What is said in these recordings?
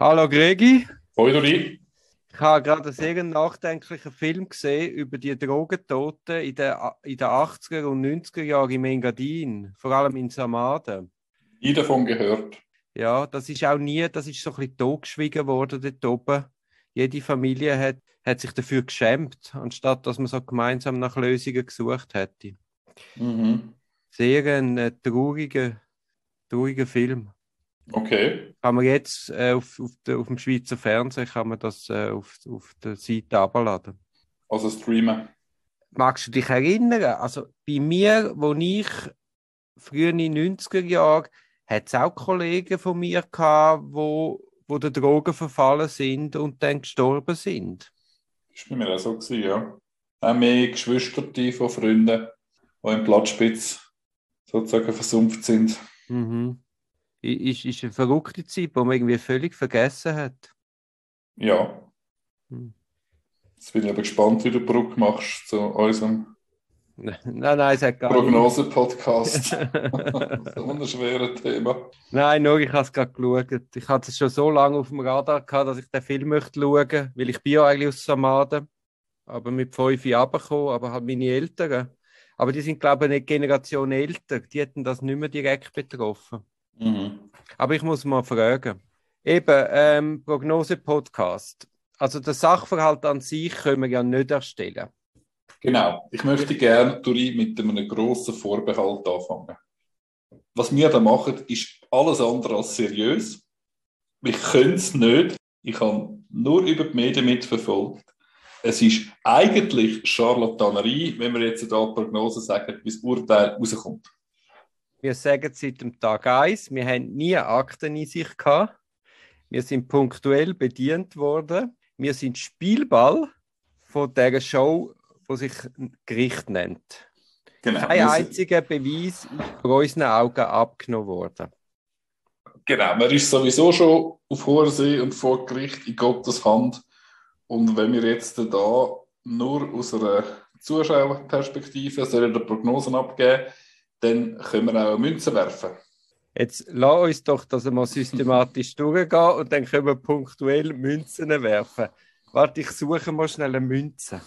Hallo Gregi, Hoi Dori. ich habe gerade einen sehr nachdenklichen Film gesehen über die Drogentoten in den 80er und 90er Jahren im Engadin, vor allem in Samaden. Nie davon gehört. Ja, das ist so ein bisschen totgeschwiegen worden dort oben. Jede Familie hat sich dafür geschämt, anstatt dass man so gemeinsam nach Lösungen gesucht hätte. Mhm. Sehr ein trauriger Film. Okay. Kann man jetzt auf dem Schweizer Fernsehen kann man das auf der Seite abladen. Also streamen. Magst du dich erinnern? Also bei mir, wo ich früher in den 90er Jahren, hat es auch Kollegen von mir gehabt, wo der Drogen verfallen sind und dann gestorben sind. Das war bei mir auch so, gewesen, ja. Auch mehr Geschwisterte von Freunden, die im Platzspitz sozusagen versumpft sind. Mhm. Ist eine verrückte Zeit, die man irgendwie völlig vergessen hat. Ja. Hm. Jetzt bin ich aber gespannt, wie du die Brücke machst zu unserem Nein, es hat gar nicht. Prognose-Podcast. So ein schweres Thema. Nein, nur ich habe es gerade geschaut. Ich hatte es schon so lange auf dem Radar gehabt, dass ich den Film möchte schauen, weil ich bin ja eigentlich aus Samaden, aber mit 5 Jahren runtergekommen, aber halt meine Eltern. Aber die sind, glaube ich, eine Generation älter. Die hätten das nicht mehr direkt betroffen. Mhm. Aber ich muss mal fragen. Eben, Prognose-Podcast. Also den Sachverhalt an sich können wir ja nicht erstellen. Genau. Ich möchte gerne, Dori, mit einem grossen Vorbehalt anfangen. Was wir da machen, ist alles andere als seriös. Ich könnte es nicht. Ich habe nur über die Medien mitverfolgt. Es ist eigentlich Scharlatanerie, wenn wir jetzt da Prognosen sagen, wie das Urteil rauskommt. Wir sagen seit dem Tag 1, wir haben nie Akten in sich gehabt. Wir sind punktuell bedient worden. Wir sind Spielball von dieser Show, die sich Gericht nennt. Genau. Kein einziger Beweis ist vor unseren Augen abgenommen worden. Genau, man ist sowieso schon auf hoher See und vor Gericht in Gottes Hand. Und wenn wir jetzt da nur aus einer Zuschauerperspektive sollen Prognosen abgeben, dann können wir auch Münzen werfen. Jetzt lass uns doch das einmal systematisch durchgehen und dann können wir punktuell Münzen werfen. Warte, ich suche mal schnell eine Münze.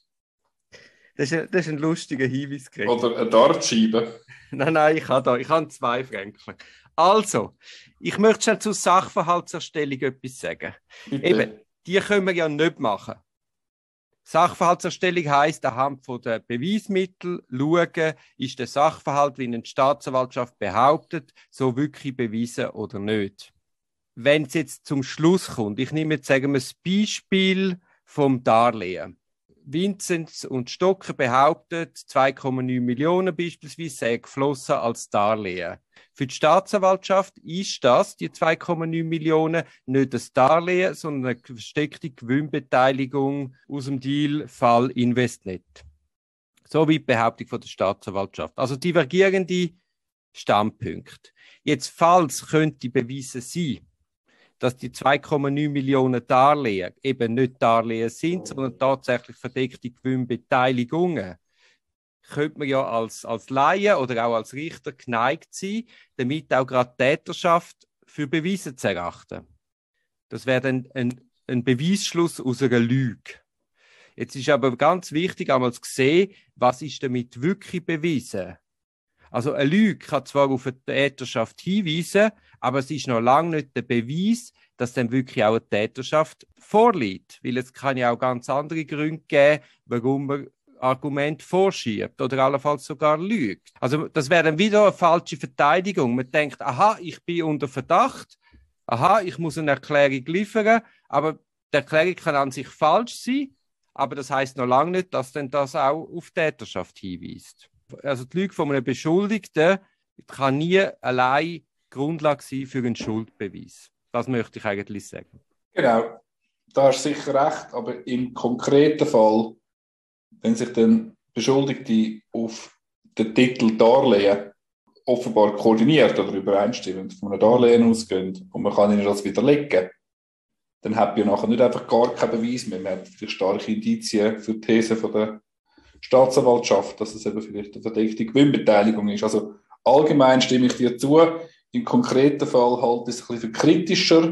Das ist ein lustiger Hinweis, Greg. Oder eine Dartscheibe. Nein, ich habe 2 Franken. Also, ich möchte schnell zur Sachverhaltserstellung etwas sagen. Bitte. Eben, die können wir ja nicht machen. Sachverhaltserstellung heisst, anhand der Beweismittel schauen, ist der Sachverhalt, wie eine Staatsanwaltschaft behauptet, so wirklich bewiesen oder nicht. Wenn es jetzt zum Schluss kommt, ich nehme jetzt sagen wir das Beispiel vom Darlehen. Vinzenz und Stocker behauptet, 2,9 Millionen beispielsweise sei geflossen als Darlehen. Für die Staatsanwaltschaft ist das, die 2,9 Millionen, nicht das Darlehen, sondern eine versteckte Gewinnbeteiligung aus dem Deal-Fall Investnet. So wie die Behauptung von der Staatsanwaltschaft. Also divergierende Standpunkte. Jetzt, falls könnte bewiesen sein, dass die 2,9 Millionen Darlehen eben nicht Darlehen sind, sondern tatsächlich verdeckte Gewinnbeteiligungen, könnte man ja als Laie oder auch als Richter geneigt sein, damit auch gerade Täterschaft für bewiesen zu erachten. Das wäre dann ein Beweisschluss aus einer Lüge. Jetzt ist aber ganz wichtig, einmal zu sehen, was ist damit wirklich bewiesen. Also eine Lüge kann zwar auf eine Täterschaft hinweisen, aber es ist noch lange nicht der Beweis, dass dann wirklich auch eine Täterschaft vorliegt. Weil es kann ja auch ganz andere Gründe geben, warum man Argument vorschiebt oder allenfalls sogar lügt. Also das wäre dann wieder eine falsche Verteidigung. Man denkt, aha, ich bin unter Verdacht, aha, ich muss eine Erklärung liefern, aber die Erklärung kann an sich falsch sein, aber das heißt noch lange nicht, dass dann das auch auf Täterschaft hinweist. Also die Lüge von einem Beschuldigten kann nie allein Grundlage sein für einen Schuldbeweis. Das möchte ich eigentlich sagen. Genau, da hast du sicher recht, aber im konkreten Fall, wenn sich dann Beschuldigte auf den Titel Darlehen offenbar koordiniert oder übereinstimmend von einem Darlehen ausgehen und man kann ihnen das widerlegen, dann hat man nachher nicht einfach gar keinen Beweis mehr. Man hat vielleicht starke Indizien für die These von der Staatsanwaltschaft, dass es eben vielleicht eine verdeckte Gewinnbeteiligung ist. Also allgemein stimme ich dir zu. Im konkreten Fall halte ich es ein bisschen für kritischer,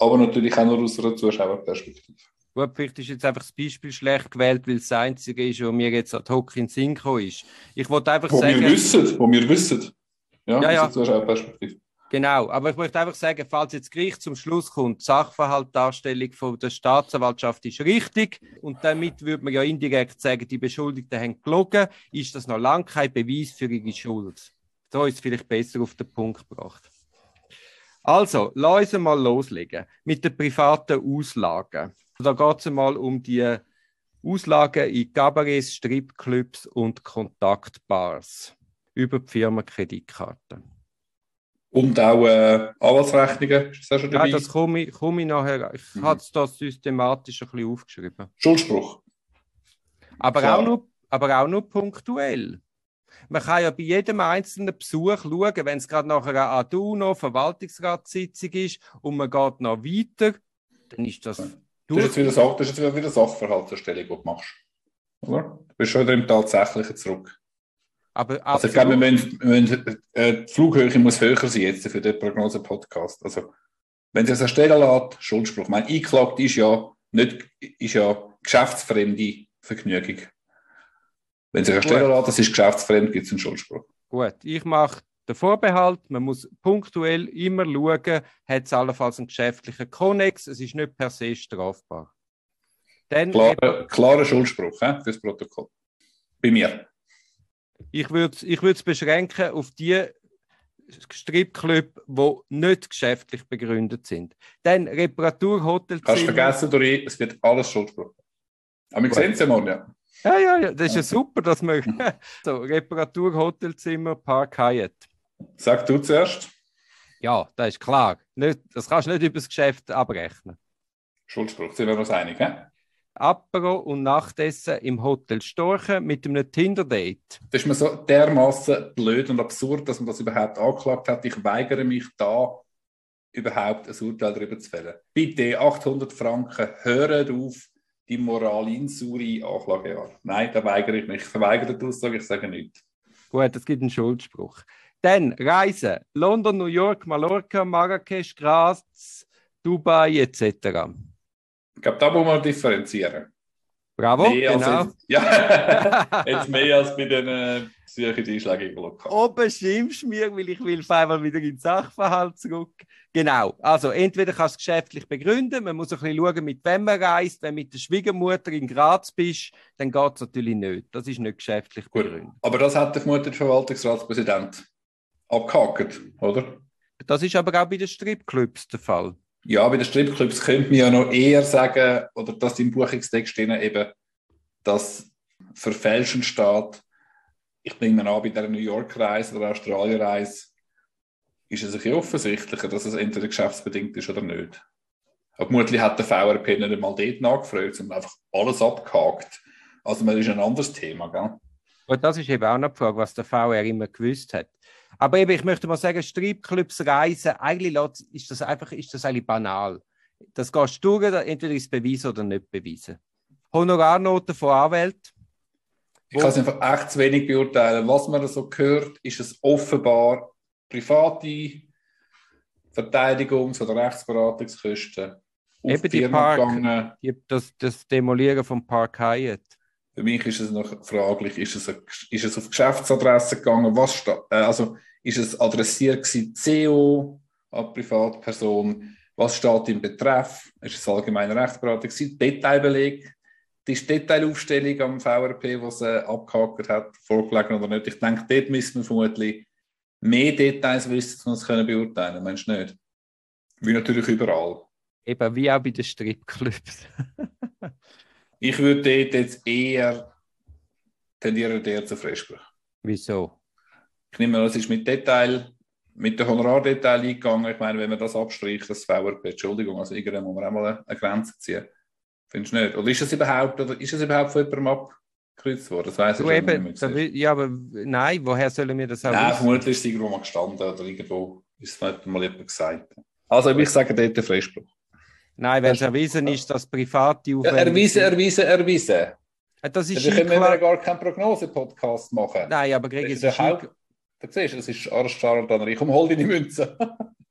aber natürlich auch nur aus einer Zuschauerperspektive. Gut, vielleicht ist jetzt einfach das Beispiel schlecht gewählt, weil es das Einzige ist, was mir jetzt ad hoc in den Sinn gekommen ist. Ich wollte einfach sagen... Wo wir wissen. Ja, aus der Zuschauerperspektive. Genau, aber ich möchte einfach sagen, falls jetzt das Gericht zum Schluss kommt, die Sachverhaltsdarstellung von der Staatsanwaltschaft ist richtig und damit würde man ja indirekt sagen, die Beschuldigten haben gelogen, ist das noch lange kein Beweis für ihre Schuld. So ist es vielleicht besser auf den Punkt gebracht. Also, lass uns mal loslegen mit den privaten Auslagen. Da geht es mal um die Auslagen in Cabarets, Stripclubs und Kontaktbars über die Firmenkreditkarte. Und auch Anwaltsrechnungen, ist das auch schon dabei? Ja, das komme ich nachher. Ich habe es da systematisch ein bisschen aufgeschrieben. Schuldspruch. Aber auch nur punktuell. Man kann ja bei jedem einzelnen Besuch schauen, wenn es gerade nachher eine ADUNO, Verwaltungsratssitzung ist und man geht noch weiter, dann ist das... Das ist jetzt wieder eine Sachverhaltserstellung, die du machst. Oder? Du bist schon wieder im Tatsächlichen zurück. Also ich glaube, wir müssen, die Flughöhe muss höher sein jetzt für den Prognose-Podcast. Also, wenn sich das erstellen lässt, Schuldspruch. Mein eingeklagt ist ja geschäftsfremde Vergnügung. Wenn sich erstellen lässt, das ist geschäftsfremd, gibt es einen Schuldspruch. Gut, ich mache den Vorbehalt, man muss punktuell immer schauen, hat es allenfalls einen geschäftlichen Konnex, es ist nicht per se strafbar. Klarer Schuldspruch fürs Protokoll. Bei mir. Ich würde es beschränken auf die Stripclubs, die nicht geschäftlich begründet sind. Dann Reparaturhotelzimmer... Kannst du vergessen, Dori, es wird alles Schuldspruch. Aber wir sehen es ja morgen, ja. Ja, das ist ja super, dass wir... So, Reparaturhotelzimmer, Park Hyatt. Sag du zuerst. Ja, das ist klar. Das kannst du nicht über das Geschäft abrechnen. Schuldspruch, sind wir uns einig, hä? Apero und Nachtessen im Hotel Storchen mit einem Tinder-Date. Das ist mir so dermaßen blöd und absurd, dass man das überhaupt angeklagt hat. Ich weigere mich da, überhaupt ein Urteil darüber zu fällen. Bitte, 800 Franken, hört auf, die Moralinsuri Anklagejahr. Nein, da weigere ich mich. Ich verweigere die Aussage, ich sage nichts. Gut, es gibt einen Schuldspruch. Dann Reisen. London, New York, Mallorca, Marrakesch, Graz, Dubai etc. Ich glaube, da muss man differenzieren. Bravo, genau. Jetzt mehr als bei den Besuchen die Einschläge lokal. Oben schimpfst du mir, weil ich will auf einmal wieder in den Sachverhalt zurück. Genau, also entweder kannst du es geschäftlich begründen, man muss ein bisschen schauen, mit wem man reist. Wenn du mit der Schwiegermutter in Graz bist, dann geht es natürlich nicht. Das ist nicht geschäftlich begründet. Aber das hat vermutlich der Verwaltungsratspräsident abgehakt, oder? Das ist aber auch bei den Stripclubs der Fall. Ja, bei den Stripclubs könnte man ja noch eher sagen, oder dass im Buchungstext stehen eben, dass Verfälschen steht. Ich nehme an, bei der New York-Reise oder Australien-Reise ist es ein bisschen offensichtlicher, dass es entweder geschäftsbedingt ist oder nicht. Aber vermutlich hat der VRP nicht einmal dort nachgefragt, sondern einfach alles abgehakt. Also das ist ein anderes Thema, gell? Und das ist eben auch noch die Frage, was der VR immer gewusst hat. Aber eben, ich möchte mal sagen, Stripclubs reisen, eigentlich ist das eigentlich banal. Das gehst du durch, entweder ist es beweisen oder nicht beweisen. Honorarnoten von Anwälten. Ich kann es einfach echt zu wenig beurteilen. Was man so hört, ist es offenbar private Verteidigungs- oder Rechtsberatungskosten. Eben das Demolieren vom Park Hyatt. Für mich ist es noch fraglich, ist es auf Geschäftsadresse gegangen? Ist es adressiert gewesen, CO an Privatperson? Was steht im Betreff? Ist es allgemeine Rechtsberatung? Detailbeleg? Die Detailaufstellung am VRP, was abgehakt hat, vorgelegen oder nicht? Ich denke, dort müssen wir vermutlich mehr Details wissen, um es beurteilen können. Meinst du nicht? Wie natürlich überall. Eben, wie auch bei den Stripclubs. Ich würde dort jetzt eher tendieren zu Freispruch. Wieso? Ich nehme an, es ist mit den Honorardetail eingegangen. Ich meine, wenn man das abstreicht, das VRP, Entschuldigung, also irgendwann muss man auch mal eine Grenze ziehen. Findest du nicht? Oder ist es überhaupt von jemandem abgekreuzt worden? Das weiss ich schon nicht mehr. Ja, aber nein, woher sollen wir das auch wissen? Nein, vermutlich ist es irgendwo mal gestanden oder irgendwo ist es mal jemand gesagt. Also ich sage dort den Freispruch. Nein, wenn es erwiesen ist, dass private Erwiesen. Das ist können wir gar keinen Prognose-Podcast machen. Nein, aber Greg, Da siehst du, das ist Arschardanerei. Komm, hol deine Münze.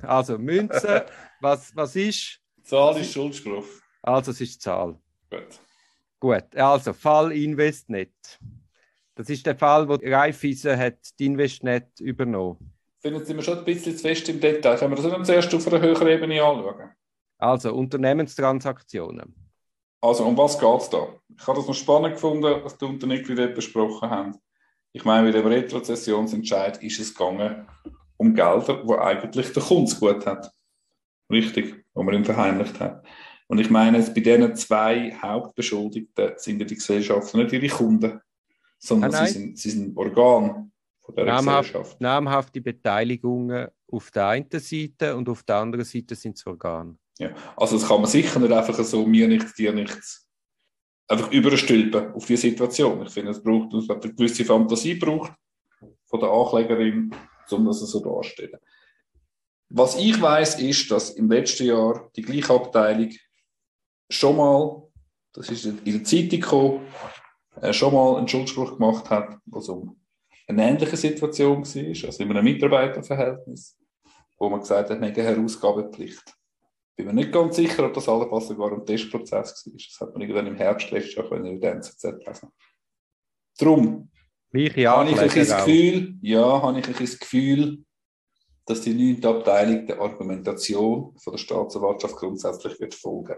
Also Münze, was ist? Zahl ist Schuldspruch. Also es ist Zahl. Gut. Gut, also Fall Investnet. Das ist der Fall, wo Raiffeisen hat die Investnet übernommen. Finden Sie wir schon ein bisschen zu fest im Detail. Können wir das nicht zuerst auf einer höheren Ebene anschauen? Also Unternehmenstransaktionen. Also, um was geht es da? Ich habe das noch spannend gefunden, was die Unternehmer besprochen haben. Ich meine, bei dem Retrozessionsentscheid ist es gegangen um Gelder, die eigentlich der Kunde gut hat. Richtig, wo man ihn verheimlicht hat. Und ich meine, bei diesen zwei Hauptbeschuldigten sind ja die Gesellschaften nicht ihre Kunden, sondern sie sind Organ von dieser Gesellschaft. Namhafte Beteiligungen auf der einen Seite und auf der anderen Seite sind es Organe. Ja. Also das kann man sicher nicht einfach so mir nichts, dir nichts einfach überstülpen auf die Situation. Ich finde, es braucht eine gewisse Fantasie braucht von der Anklägerin, um das so darzustellen. Was ich weiss, ist, dass im letzten Jahr die gleiche Abteilung schon mal, das ist in der Zeitung gekommen, schon mal einen Schuldspruch gemacht hat, was um eine ähnliche Situation war, also in einem Mitarbeiterverhältnis, wo man gesagt hat, man hat eine Herausgabepflicht. Ich bin mir nicht ganz sicher, ob das allenfalls sogar ein Testprozess war. Das hat man irgendwann im Herbst letztes Jahr in der NZZ lesen. Darum habe ich das Gefühl, dass die 9. Abteilung der Argumentation von der Staatsanwaltschaft grundsätzlich wird folgen.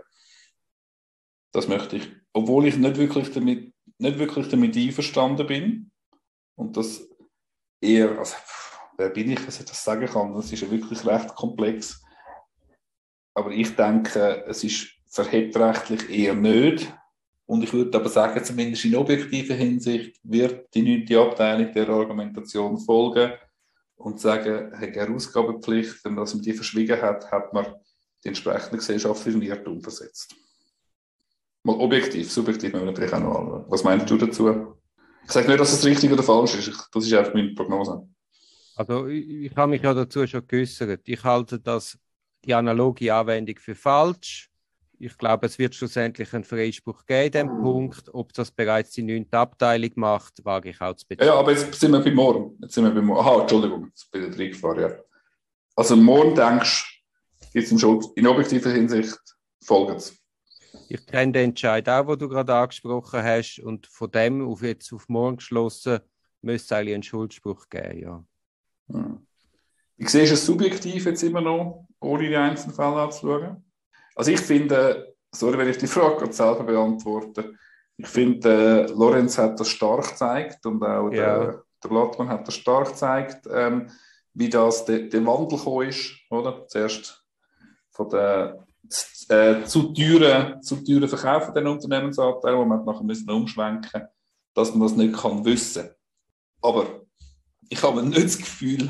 Das möchte ich, obwohl ich nicht wirklich damit einverstanden bin und das eher, also, wer bin ich, dass ich das sagen kann, das ist ja wirklich recht komplex. Aber ich denke, es ist verhebtrechtlich eher nicht. Und ich würde aber sagen, zumindest in objektiver Hinsicht wird die 9. Abteilung der Argumentation folgen und sagen, eine Herausgabepflicht, wenn man die verschwiegen hat, hat man die entsprechende Gesellschaft in Irrtum versetzt. Mal objektiv, subjektiv müssen wir natürlich auch noch anschauen. Was meinst du dazu? Ich sage nicht, dass es richtig oder falsch ist. Das ist einfach meine Prognose. Also ich habe mich ja dazu schon geäußert. Ich halte die analoge Anwendung für falsch. Ich glaube, es wird schlussendlich einen Freispruch geben in diesem Punkt. Ob das bereits die 9. Abteilung macht, wage ich auch zu bezweifeln. Ja, aber jetzt sind wir bei morgen. Aha, Entschuldigung, jetzt bin ich reingefahren, ja. Also morgen denkst du, gibt es im Schuld in objektiver Hinsicht Folgendes. Ich kenne den Entscheid auch, den du gerade angesprochen hast. Und von dem auf morgen geschlossen, müsste es eigentlich einen Schuldspruch geben, ja. Ich sehe es subjektiv jetzt immer noch, ohne die einzelnen Fälle anzuschauen. Also ich finde, sorry, wenn ich die Frage gerade selber beantworte, ich finde, Lorenz hat das stark gezeigt und auch der Blattmann hat das stark gezeigt, wie das der Wandel gekommen ist, oder? Zuerst von der zu teuren Verkauf von den Unternehmensanteilen, wo man nachher umschwenken müssen, dass man das nicht kann wissen. Aber ich habe nicht das Gefühl,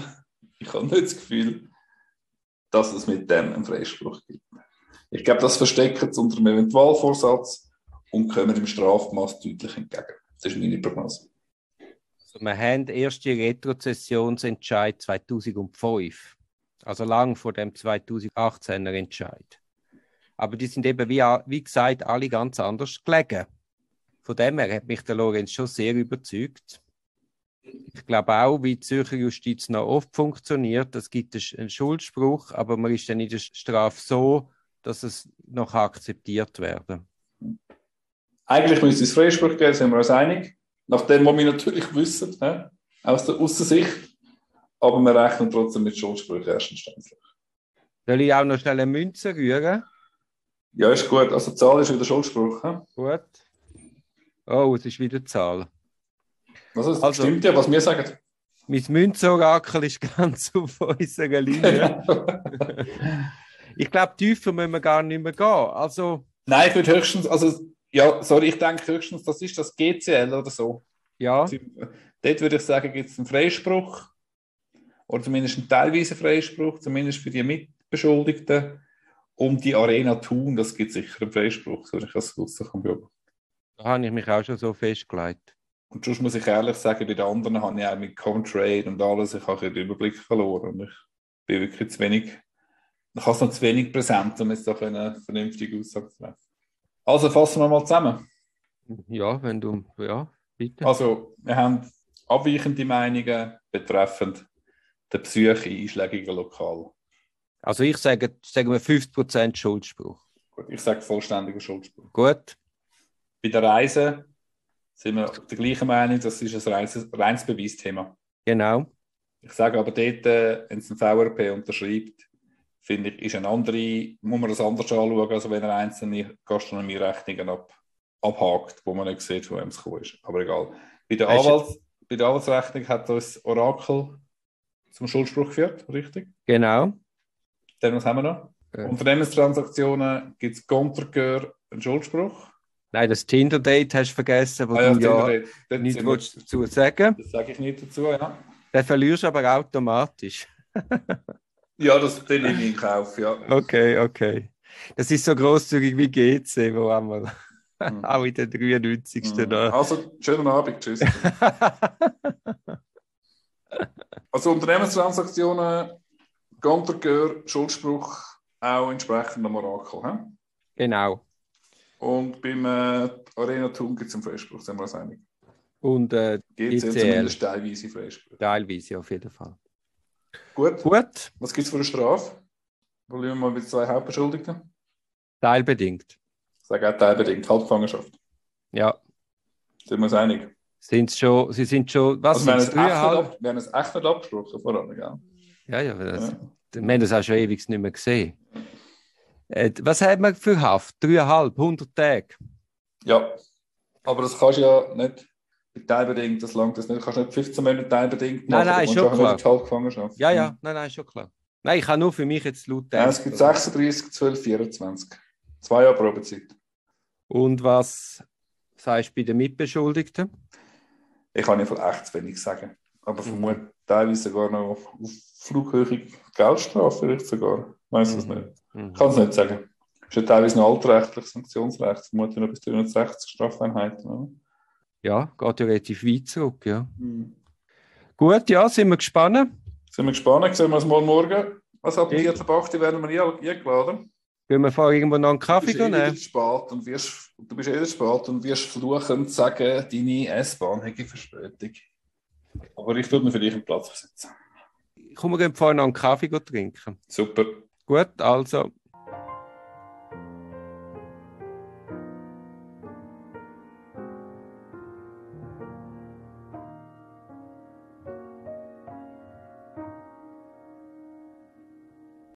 dass es mit dem einen Freispruch gibt. Ich glaube, das versteckt es unter dem Eventualvorsatz und kommen im Strafmaß deutlich entgegen. Das ist meine Prognose. Also wir haben den ersten Retrozessionsentscheid 2005, also lang vor dem 2018er Entscheid. Aber die sind eben, wie gesagt, alle ganz anders gelegen. Von dem her hat mich der Lorenz schon sehr überzeugt. Ich glaube auch, wie die Zürcher Justiz noch oft funktioniert, es gibt einen Schuldspruch, aber man ist dann in der Strafe so, dass es noch akzeptiert werden. Eigentlich müsste es Freispruch geben, sind wir uns einig. Nachdem, was wir natürlich wissen, aus der Aussicht, aber wir rechnen trotzdem mit Schuldspruch erstinstanzlich. Soll ich auch noch schnell eine Münze rühren? Ja, ist gut. Also die Zahl ist wieder Schuldspruch. Gut. Oh, es ist wieder die Zahl. Also, stimmt ja, was wir sagen. Mein Münzorakel ist ganz auf unserer Linie. Ich glaube, tiefer müssen wir gar nicht mehr gehen. Also, nein, ich würde höchstens, ich denke höchstens, das ist das GCL oder so. Ja. Dort würde ich sagen, gibt es einen Freispruch oder zumindest einen teilweisen Freispruch, zumindest für die Mitbeschuldigten. Um die Arena Thun, das gibt sicher einen Freispruch, so ich das beobachten. Da habe ich mich auch schon so festgelegt. Und sonst muss ich ehrlich sagen, bei den anderen habe ich auch mit Comtrade und alles, ich habe den Überblick verloren. Und ich bin wirklich zu wenig, ich habe es noch zu wenig präsent, um jetzt da eine vernünftige Aussage zu treffen. Also fassen wir mal zusammen. Ja, bitte. Also, wir haben abweichende Meinungen betreffend der Psyche in einschlägigen Lokalen. Also ich sage, sagen wir 50% Schuldspruch. Gut, ich sage vollständiger Schuldspruch. Gut. Bei der Reise sind wir der gleichen Meinung, das ist ein reines Beweisthema. Genau. Ich sage aber dort, wenn es ein VRP unterschreibt, finde ich, muss man das anders anschauen, als wenn er einzelne Gastronomierechnungen abhakt, wo man nicht sieht, von wem es gekommen ist. Aber egal. Bei der Anwaltsrechnung hat uns Oracle zum Schuldspruch geführt, richtig? Genau. Dann, was haben wir noch? Unternehmenstransaktionen gibt es Kontergehör einen Schuldspruch. Nein, das Tinder-Date hast du vergessen, wo du ja nichts dazu sagen. Das sage ich nicht dazu, ja. Den verlierst du aber automatisch. Ja, den nehme ich in Kauf, ja. Okay. Das ist so grosszügig wie GC, wo einmal auch in der 93. Da. Also, schönen Abend, tschüss. Also Unternehmenstransaktionen, Kontergehör, Schuldspruch, auch entsprechend am Orakel. He? Genau. Und beim Arena Thun gibt es einen Freispruch, sind wir uns einig. Und gibt es zumindest teilweise Freispruch. Teilweise, auf jeden Fall. Gut. Was gibt es für eine Strafe? Wollen wir mal mit 2 Hauptbeschuldigten? Teilbedingt. Ich sage auch teilbedingt, Halbgefangenschaft. Ja. Sind wir uns einig? Sie sind schon, was also sind wir haben es echt nicht abgesprochen voran, gell? Ja. Wir haben das auch schon ewig nicht mehr gesehen. Was hat man für Haft? 3,5, 100 Tage? Ja, aber das kannst du ja nicht teilbedingt, das langt das nicht. Du kannst nicht 15 Monate teilbedingt machen. Nein, ist schon klar. Nicht Halbgefangenschaft. Ja, nein, ist schon klar. Nein, ich habe nur für mich jetzt laut Nein, es gibt 36, 12, 24. 2 Jahre Probezeit. Und was sagst du bei den Mitbeschuldigten? Ich kann nicht echt zu wenig sagen. Aber vermutlich teilweise sogar noch auf Flughöhe Geldstrafe, vielleicht sogar. Ich weiß es nicht. Ich kann es nicht sagen. Es ist ja teilweise noch altrechtliches Sanktionsrecht, vermutlich noch bis 360 Strafeinheiten. Oder? Ja, geht ja relativ weit zurück, ja. Gut, ja, sind wir gespannt. Sehen wir uns mal morgen. Also ab 4.8. werden wir eingeladen. Gehen wir vorher irgendwo noch einen Kaffee nehmen? Du bist eh spät und wirst fluchend sagen, deine S-Bahn hätte Verspätung. Aber ich würde mir für dich einen Platz versetzen. Kommen wir vorher noch einen Kaffee trinken. Super. Gut, also